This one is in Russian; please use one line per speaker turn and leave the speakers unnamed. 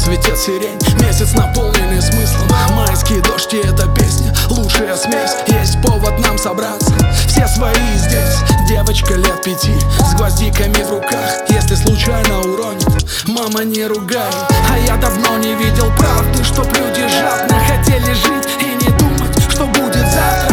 цветет сирень, месяц наполненный смыслом. Майский дождь и эта песня, лучшая смесь. Есть повод нам собраться, все свои здесь. Девочка лет 5 с гвоздиками в руках. Если случайно уронит, мама, не ругай. А я давно не видел правды, чтоб люди жадно хотели жить и не думать, что будет завтра.